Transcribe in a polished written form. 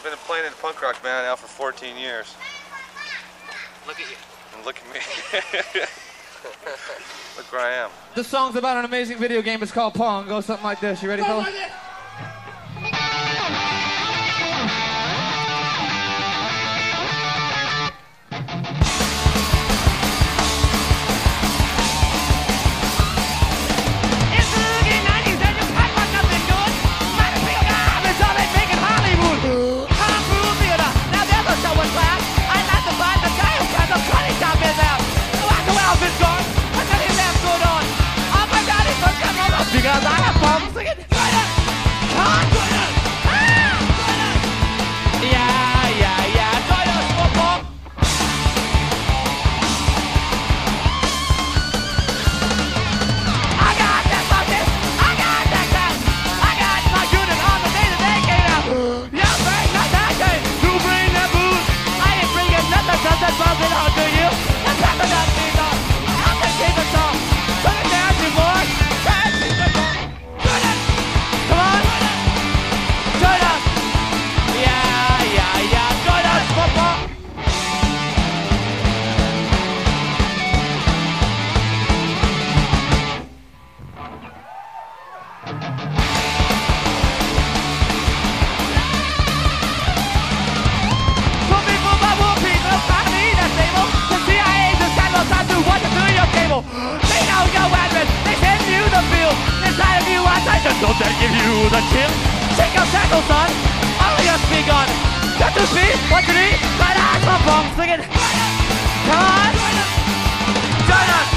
been playing in a punk rock band now for 14 years. Look at you. And look at me. Look where I am. This song's about an amazing video game. It's called Pong. It goes something like this. You ready, fellas? Because I have problems singing. Yeah, join us for Pong. I got that bucket, I got that cat, I got my unit on the day-to-day game now. You bring that game, you bring that booze. I ain't bringing nothing, cause that's buzzing out to you. That's happening to me, dog. I'm gonna keep it on. Put it down, you boys. Come on! Join us! Yeah, join us for Pong! Some people by war people find me that stable. The CIA just got no time to watch it through your cable. They know your address, they send you the bill. Inside of you are Titans, don't they give you the chill? Shake up tackle, son, only a speak on. Got to speed, what to need? Right eyes for Pong singing. Come on, join us.